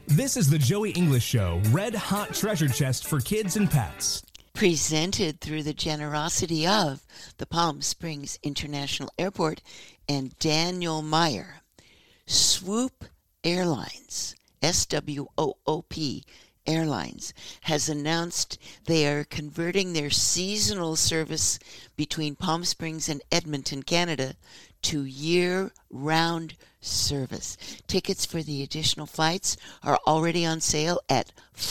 This is the Joey English Show, red hot treasure chest for kids and pets. Presented through the generosity of the Palm Springs International Airport and Daniel Meyer. Swoop Airlines, SWOOP Airlines, has announced they are converting their seasonal service between Palm Springs and Edmonton, Canada, to year-round service. Tickets for the additional flights are already on sale at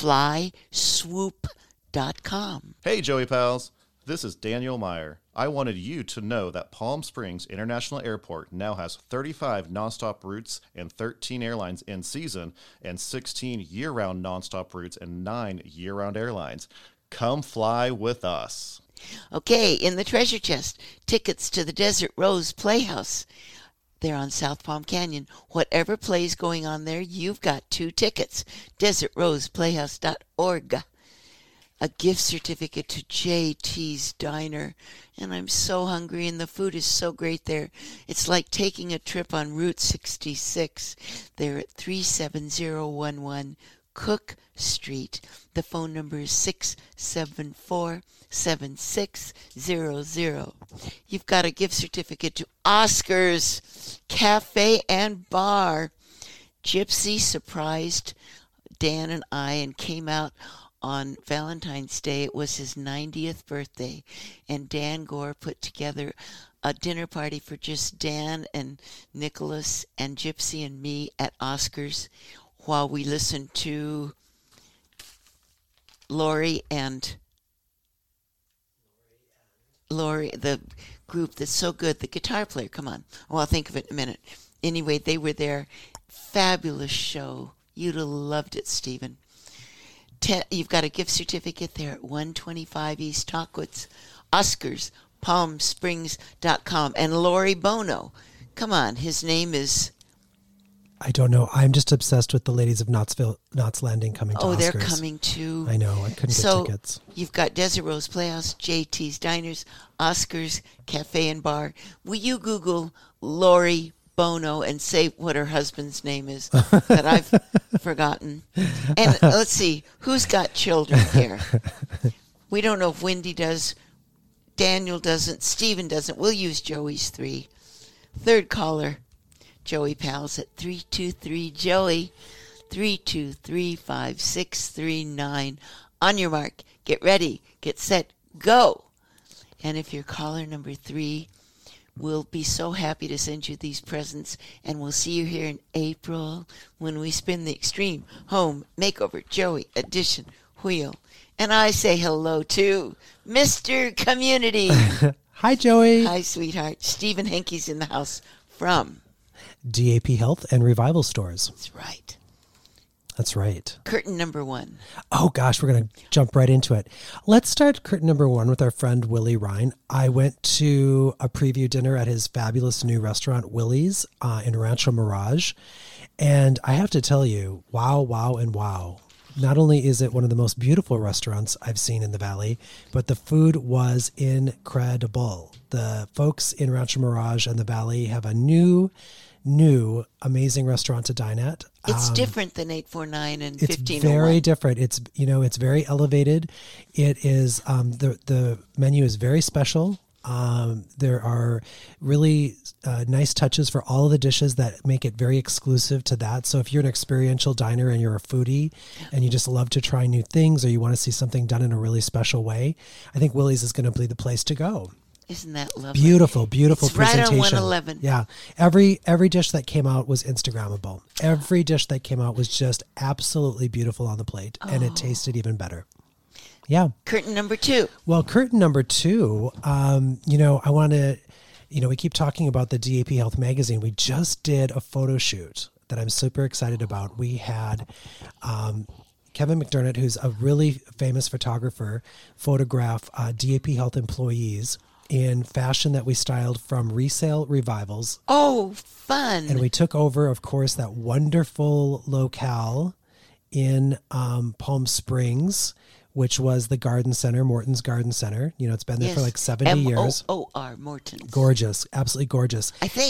flyswoop.com. Hey, Joey pals. This is Daniel Meyer. I wanted you to know that Palm Springs International Airport now has 35 nonstop routes and 13 airlines in season and 16 year-round nonstop routes and 9 year-round airlines. Come fly with us. Okay, in the treasure chest, tickets to the Desert Rose Playhouse. They're on South Palm Canyon. Whatever play's going on there, you've got 2 tickets. DesertRosePlayhouse.org. A gift certificate to JT's Diner. And I'm so hungry, and the food is so great there. It's like taking a trip on Route 66. They're at 37011 Cook Street. The phone number is 674-7600. You've got a gift certificate to Oscar's Cafe and Bar. Gypsy surprised Dan and I and came out on Valentine's Day. It was his 90th birthday, and Dan Gore put together a dinner party for just Dan and Nicholas and Gypsy and me at Oscar's while we listened to Lori, the group that's so good, the guitar player. Come on. Well, I'll think of it in a minute. Anyway, they were there. Fabulous show. You'd have loved it, Stephen. You've got a gift certificate there at 125 East Tockwitz, Oscars, PalmSprings.com. And Lori Bono. Come on, his name is... I don't know. I'm just obsessed with the ladies of Knott's Landing coming to Oscars. Oh, they're coming too. I know. I couldn't get tickets. You've got Desert Rose Playhouse, JT's Diners, Oscars, Cafe and Bar. Will you Google Lori Bono and say what her husband's name is that I've forgotten? And let's see, who's got children here? We don't know if Wendy does, Daniel doesn't, Stephen doesn't. We'll use Joey's 3. Third caller, Joey Pals at 323-JOEY, 323-5639. On your mark, get ready, get set, go. And if you're caller number 3, we'll be so happy to send you these presents, and we'll see you here in April when we spin the Extreme Home Makeover Joey Edition wheel. And I say hello to Mr. Community. Hi, Joey. Hi, sweetheart. Stephen Henke's in the house from DAP Health and Revival Stores. That's right. That's right. Curtain number 1. Oh, gosh, we're going to jump right into it. Let's start curtain number 1 with our friend Willie Ryan. I went to a preview dinner at his fabulous new restaurant, Willie's, in Rancho Mirage. And I have to tell you, wow, wow, and wow. Not only is it one of the most beautiful restaurants I've seen in the Valley, but the food was incredible. The folks in Rancho Mirage and the Valley have a new amazing restaurant to dine at. It's different than 849 and 1501. It's very different. It's it's very elevated. It is the menu is very special. There are really nice touches for all of the dishes that make it very exclusive to that. So if you're an experiential diner and you're a foodie and you just love to try new things, or you want to see something done in a really special way, I think Willie's is going to be the place to go. Isn't that lovely? Beautiful it's presentation. Right on 111. Yeah. Every dish that came out was Instagrammable. Every dish that came out was just absolutely beautiful on the plate, and it tasted even better. Yeah. Curtain number 2. Well, curtain number 2, I want to, we keep talking about the DAP Health magazine. We just did a photo shoot that I'm super excited about. We had Kevin McDermott, who's a really famous photographer, photograph DAP Health employees in fashion that we styled from resale revivals. Oh, fun. And we took over, of course, that wonderful locale in Palm Springs, which was the Garden Center, Morton's Garden Center. It's been there for like 70 years. MOOR, Morton's. Gorgeous. Absolutely gorgeous. I think.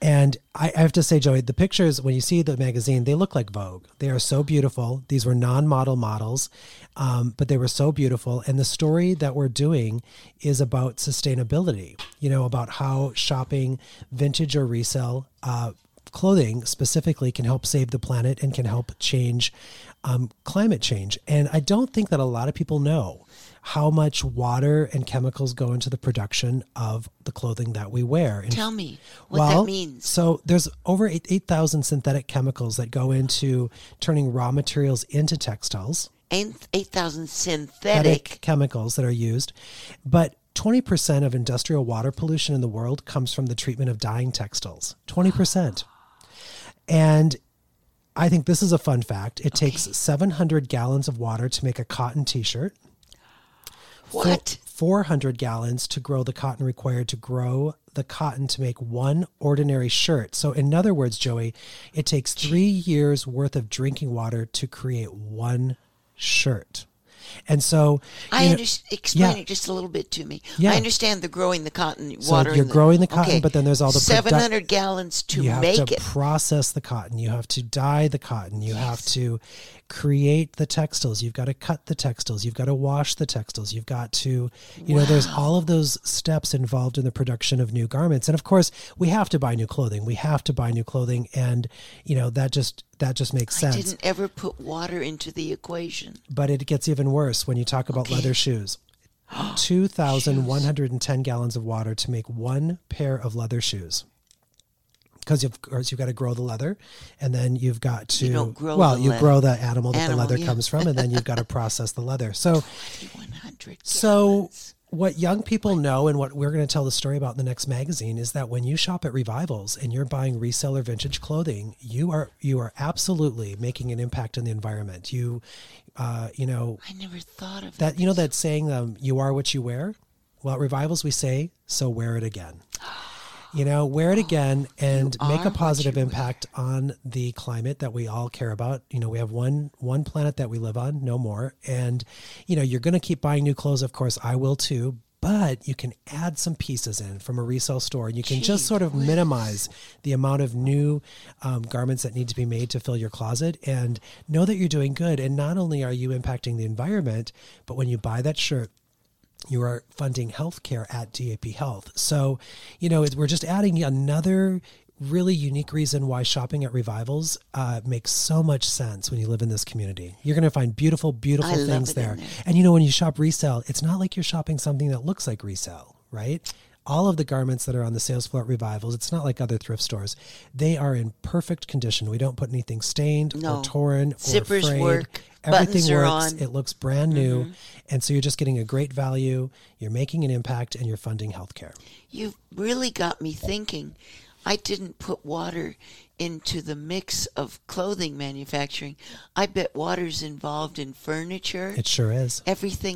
And I have to say, Joey, the pictures, when you see the magazine, they look like Vogue. They are so beautiful. These were non-model models, but they were so beautiful. And the story that we're doing is about sustainability, about how shopping vintage or resale clothing specifically can help save the planet and can help change climate change. And I don't think that a lot of people know how much water and chemicals go into the production of the clothing that we wear. And, tell me what that means. So there's over 8,000 synthetic chemicals that go into turning raw materials into textiles. 8,000 synthetic chemicals that are used. But 20% of industrial water pollution in the world comes from the treatment of dyeing textiles. 20%. And I think this is a fun fact. It takes 700 gallons of water to make a cotton t-shirt. What? 400 gallons to grow the cotton required to grow the cotton to make one ordinary shirt. So in other words, Joey, it takes 3 years worth of drinking water to create one shirt. And so explain it just a little bit to me. Yeah. I understand the growing the cotton water. So you're growing the cotton, but then there's all the 700 gallons to make it. You have to process the cotton. You have to dye the cotton. You have to create the textiles. You've got to cut the textiles. You've got to wash the textiles. You've got to, there's all of those steps involved in the production of new garments. And of course, we have to buy new clothing. And, that just makes sense. I didn't ever put water into the equation. But it gets even worse when you talk about leather shoes. 2,110 gallons of water to make one pair of leather shoes. Because of course you've got to grow the leather, and then you've got to you grow the animal that the leather comes from, and then you've got to process the leather. So what young people know, and what we're going to tell the story about in the next magazine, is that when you shop at Revivals and you're buying resale or vintage clothing, you are absolutely making an impact on the environment. I never thought of that. That saying, "You are what you wear." Well, at Revivals we say, "So wear it again." Wear it again and make a positive impact on the climate that we all care about. We have one planet that we live on, no more. And, you're going to keep buying new clothes. Of course, I will too. But you can add some pieces in from a resale store. And you can just sort of minimize the amount of new garments that need to be made to fill your closet, and know that you're doing good. And not only are you impacting the environment, but when you buy that shirt, you are funding healthcare at DAP Health. So, we're just adding another really unique reason why shopping at Revivals makes so much sense when you live in this community. You're going to find beautiful things there. And, when you shop resale, it's not like you're shopping something that looks like resale, right? All of the garments that are on the sales floor at Revivals, it's not like other thrift stores. They are in perfect condition. We don't put anything stained or torn Zippers or frayed. Work. Everything works. It looks brand new. And so you're just getting a great value. You're making an impact, and you're funding healthcare. You've really got me thinking. I didn't put water into the mix of clothing manufacturing. I bet water's involved in furniture. It sure is. Everything.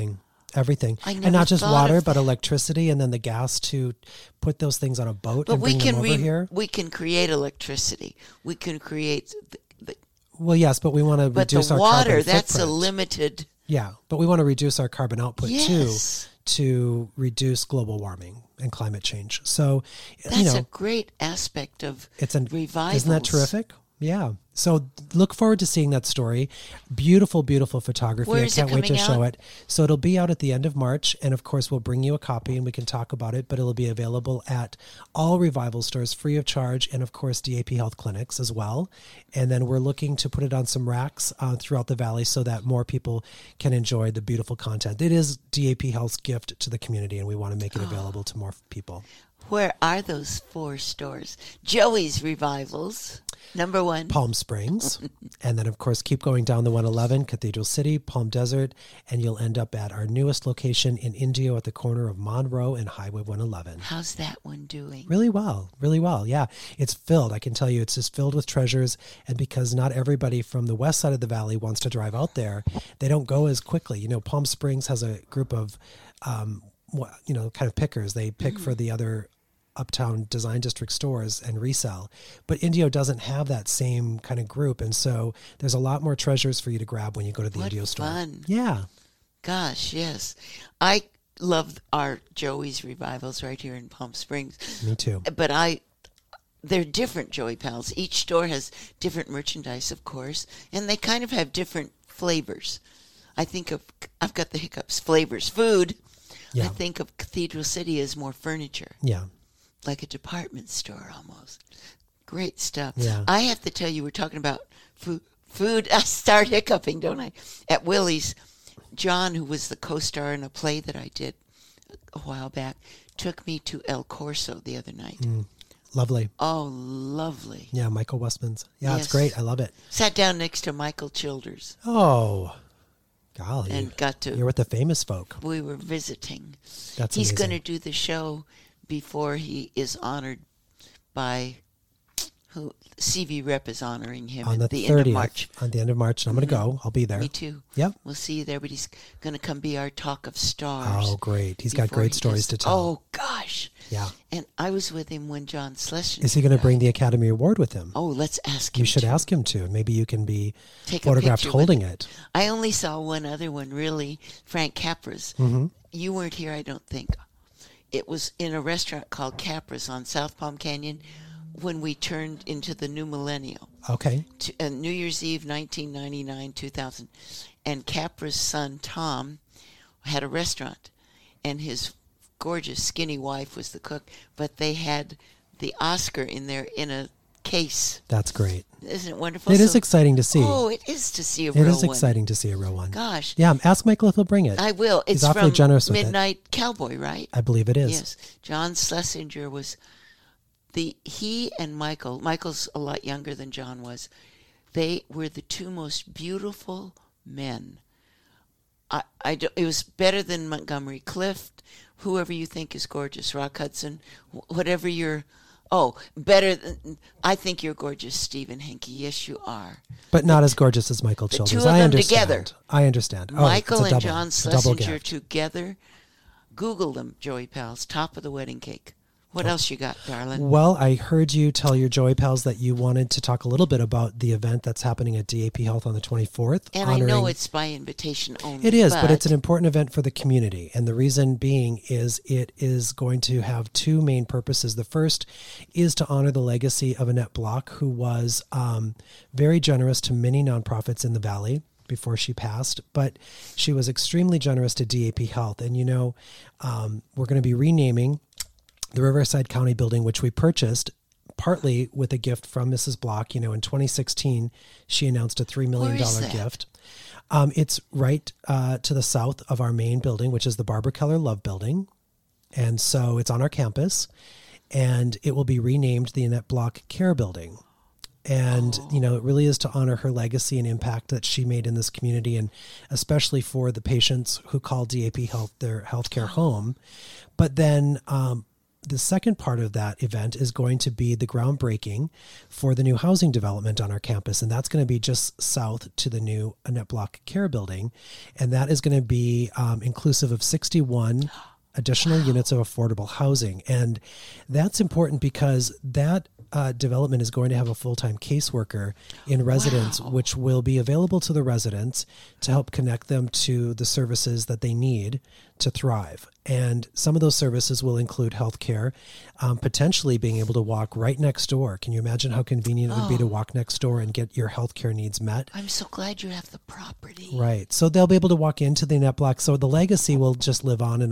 And not just water, but electricity, and then the gas to put those things on a boat and bring them over here. We can create electricity. We can create well, yes, but we want to reduce our carbon footprint. But the water, that's a limited... Yeah, but we want to reduce our carbon output too, to reduce global warming and climate change. So, that's a great aspect of Revivals. Isn't that terrific? Yeah. So look forward to seeing that story. Beautiful, beautiful photography. Where is I can't wait to show out? it. So it'll be out at the end of March. And of course, we'll bring you a copy and we can talk about it, but it'll be available at all Revival stores free of charge. And of course, DAP Health clinics as well. And then we're looking to put it on some racks throughout the valley so that more people can enjoy the beautiful content. It is DAP Health's gift to the community, and we want to make it available to more people. Where are those 4 stores? Joey's Revivals, number 1. Palm Springs. And then, of course, keep going down the 111, Cathedral City, Palm Desert, and you'll end up at our newest location in Indio at the corner of Monroe and Highway 111. How's that one doing? Really well. Really well. Yeah. It's filled. I can tell you, it's just filled with treasures. And because not everybody from the west side of the valley wants to drive out there, they don't go as quickly. Palm Springs has a group of, kind of pickers. They pick for the other uptown design district stores and resell, but Indio doesn't have that same kind of group, and so there's a lot more treasures for you to grab when you go to the Indio store. Fun. Yeah. Gosh, yes. I love our Joey's Revivals right here in Palm Springs. Me too. But they're different Joey Pals. Each store has different merchandise, of course, and they kind of have different flavors. I've got the hiccups. Flavors, food. Yeah. I think of Cathedral City as more furniture, Yeah. like a department store almost. Great stuff. Yeah. I have to tell you, we're talking about food. I start hiccuping, don't I? At Willie's, John, who was the co-star in a play that I did a while back, took me to El Corso the other night. Lovely. Oh, lovely. Yeah, Michael Westman's. Yeah, Yes. it's great. I love it. Sat down next to Michael Childers Oh, golly. and got to, You're with the famous folk. we were visiting. That's He's amazing. going to do the show before he is honored by who CV Rep is honoring him On at the the 30th, end of March. on the end of March. And I'm going to go. I'll be there. Me too. Yep. We'll see you there, but he's going to come be our talk of stars. Oh, great. He's got before great he stories does- to tell. Oh, gosh. Yeah. And I was with him when John Schlesinger Is he going to died. bring the Academy Award with him? Oh, let's ask him. You should to. ask him to. Maybe you can be Take a photographed picture with holding him. it. I only saw one other one, really, Frank Capra's. Mm-hmm. You weren't here, I don't think. It was in a restaurant called Capra's on South Palm Canyon when we turned into the new millennium. Okay. New Year's Eve, 1999, 2000. And Capra's son, Tom, had a restaurant, and his gorgeous, skinny wife was the cook, but they had the Oscar in there in a case. That's great. Isn't it wonderful? It is exciting to see. Oh, it is to see a It real is one. exciting to see a real one. Gosh. Yeah, ask Michael if he'll bring it. I will. He's It's awfully from generous with it. Midnight Cowboy, right? I believe it is. Yes. John Schlesinger was he and Michael's a lot younger than John was. They were the two most beautiful men. It was better than Montgomery Clift, whoever you think is gorgeous, Rock Hudson, whatever you're. Oh, better than. I think you're gorgeous, Stephen Henke. Yes, you are. But not as gorgeous as Michael The Childers. two of I them understand. together. I understand. Oh, Michael it's a and double- John it's a double Schlesinger gift. together. Google them, Joey Pals. Top of the wedding cake. What else you got, darling? Well, I heard you tell your Joey Pals that you wanted to talk a little bit about the event that's happening at DAP Health on the 24th. And I know it's by invitation only. It is, but it's an important event for the community. And the reason being is it is going to have two main purposes. The first is to honor the legacy of Annette Block, who was very generous to many nonprofits in the Valley before she passed, but she was extremely generous to DAP Health. And, we're going to be renaming the Riverside County building, which we purchased partly with a gift from Mrs. Block. In 2016, she announced a $3 million Where is that? gift. It's right to the south of our main building, which is the Barbara Keller Love Building. And so it's on our campus, and it will be renamed the Annette Block Care Building. And, it really is to honor her legacy and impact that she made in this community, and especially for the patients who call DAP Health their healthcare home. But then the second part of that event is going to be the groundbreaking for the new housing development on our campus. And that's going to be just south to the new Annette Block Care Building. And that is going to be inclusive of 61 additional units of affordable housing. And that's important because that development is going to have a full-time caseworker in residence, which will be available to the residents to help connect them to the services that they need to thrive. And some of those services will include healthcare, potentially being able to walk right next door. Can you imagine how convenient it would be to walk next door and get your healthcare needs met? I'm so glad you have the property. Right. So they'll be able to walk into the Annette Block. So the legacy will just live on.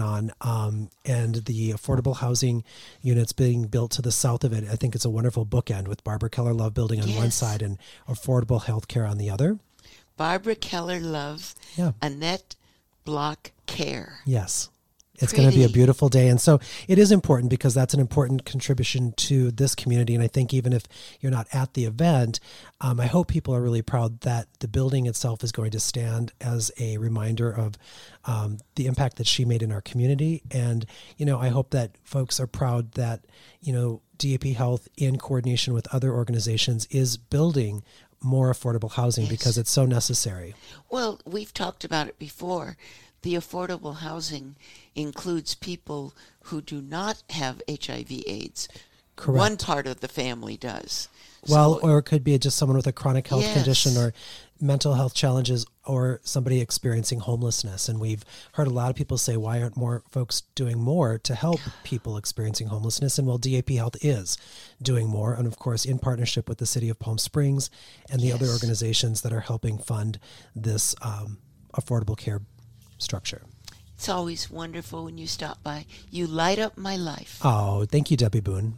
And the affordable housing units being built to the south of it, I think it's a wonderful bookend with Barbara Keller Love Building on one Yes. side and affordable healthcare on the other. Barbara Keller Love, Yeah. Annette Block Care. Yes. It's going to be a Pretty. beautiful day. And so it is important because that's an important contribution to this community. And I think even if you're not at the event, I hope people are really proud that the building itself is going to stand as a reminder of the impact that she made in our community. And, I hope that folks are proud that, DAP Health, in coordination with other organizations, is building more affordable housing because it's so necessary. Well, we've talked about it before. The affordable housing includes people who do not have HIV/AIDS. Correct. One part of the family does. Well, So- or it could be just someone with a chronic health Yes. condition, or mental health challenges or somebody experiencing homelessness. And we've heard a lot of people say, why aren't more folks doing more to help people experiencing homelessness? And well, DAP Health is doing more. And of course, in partnership with the city of Palm Springs and the other organizations that are helping fund this affordable care structure. It's always wonderful when you stop by. You light up my life. Oh, thank you, Debbie Boone.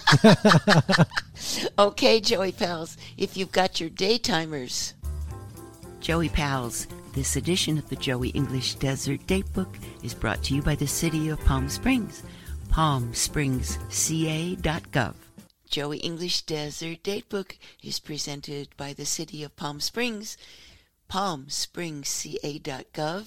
Okay, Joey Pals, if you've got your day-timers. Joey Pals, this edition of the Joey English Desert Datebook is brought to you by the City of Palm Springs, palmspringsca.gov. Joey English Desert Datebook is presented by the City of Palm Springs, palmspringsca.gov,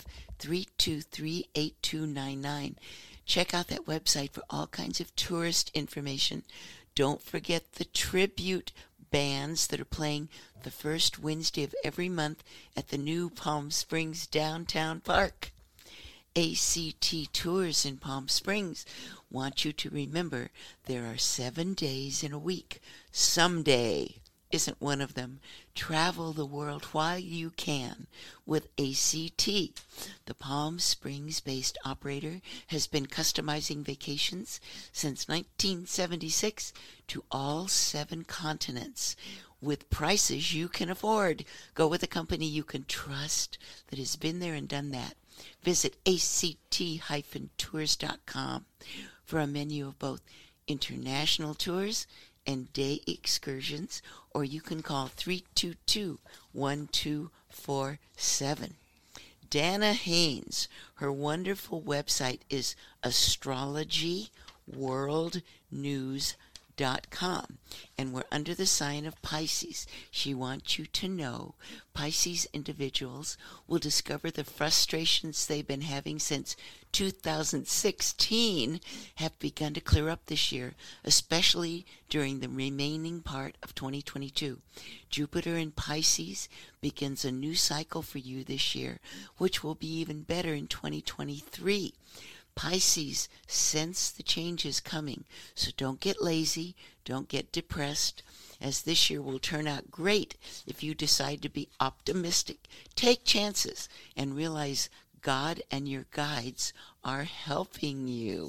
323-8299. Check out that website for all kinds of tourist information. Don't forget the tribute bands that are playing the first Wednesday of every month at the new Palm Springs Downtown Park. ACT Tours in Palm Springs want you to remember there are 7 days in a week. Someday isn't one of them. Travel the world while you can with ACT. The Palm Springs-based operator has been customizing vacations since 1976 to all 7 continents with prices you can afford. Go with a company you can trust that has been there and done that. Visit act-tours.com for a menu of both international tours and day excursions, or you can call 322-1247. Dana Haynes, her wonderful website is astrologyworldnews.com, and we're under the sign of Pisces. She wants you to know Pisces individuals will discover the frustrations they've been having since 2016 have begun to clear up this year, especially during the remaining part of 2022. Jupiter in Pisces begins a new cycle for you this year, which will be even better in 2023. Pisces sense the changes coming, so don't get lazy, don't get depressed, as this year will turn out great if you decide to be optimistic. Take chances and realize God and your guides are helping you.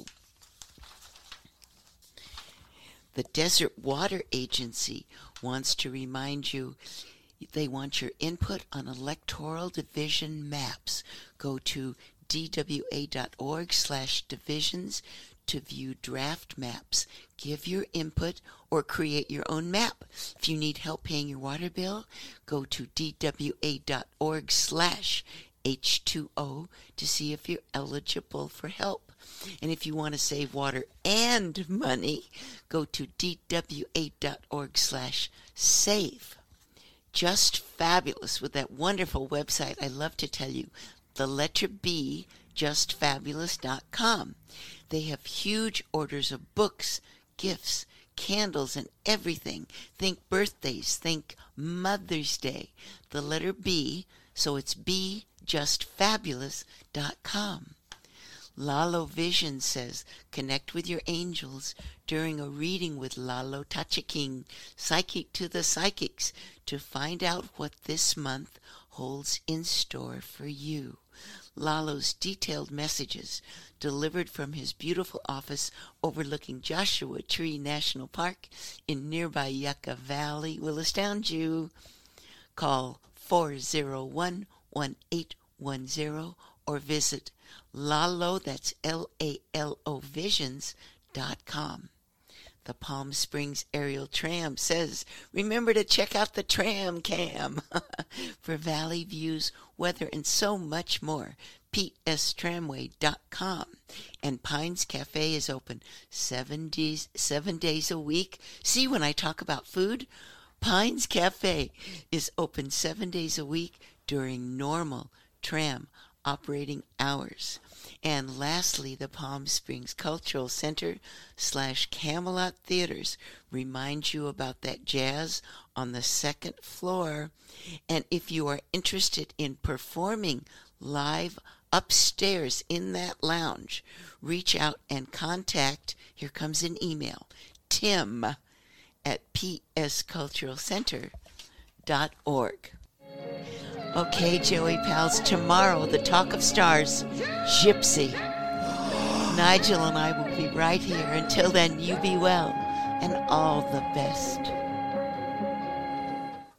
The Desert Water Agency wants to remind you they want your input on electoral division maps. Go to dwa.org/divisions to view draft maps. Give your input or create your own map. If you need help paying your water bill, go to dwa.org/H2O to see if you're eligible for help. And if you want to save water and money, go to dwa.org/save. Just fabulous with that wonderful website. I love to tell you, the letter B, justfabulous.com. They have huge orders of books, gifts, candles, and everything. Think birthdays, think Mother's Day. The letter B, so it's bjustfabulous.com. Lalo Vision says, connect with your angels during a reading with Lalo Tachiking, Psychic to the Psychics, to find out what this month holds in store for you. Lalo's detailed messages, delivered from his beautiful office overlooking Joshua Tree National Park in nearby Yucca Valley, will astound you. Call 401-1810 or visit Lalo, that's Lalo Visions.com. The Palm Springs Aerial Tram says, remember to check out the tram cam for valley views, weather, and so much more. PSTramway.com. And Pines Cafe is open 7 days a week. See, when I talk about food, Pines Cafe is open 7 days a week during normal tram operating hours. And lastly, the Palm Springs Cultural Center / Camelot Theaters reminds you about that jazz on the 2nd floor. And if you are interested in performing live upstairs in that lounge, reach out and contact, here comes an email, Tim at psculturalcenter.org. Okay, Joey pals, tomorrow the Talk of Stars, Gypsy. Nigel and I will be right here. Until then, you be well and all the best.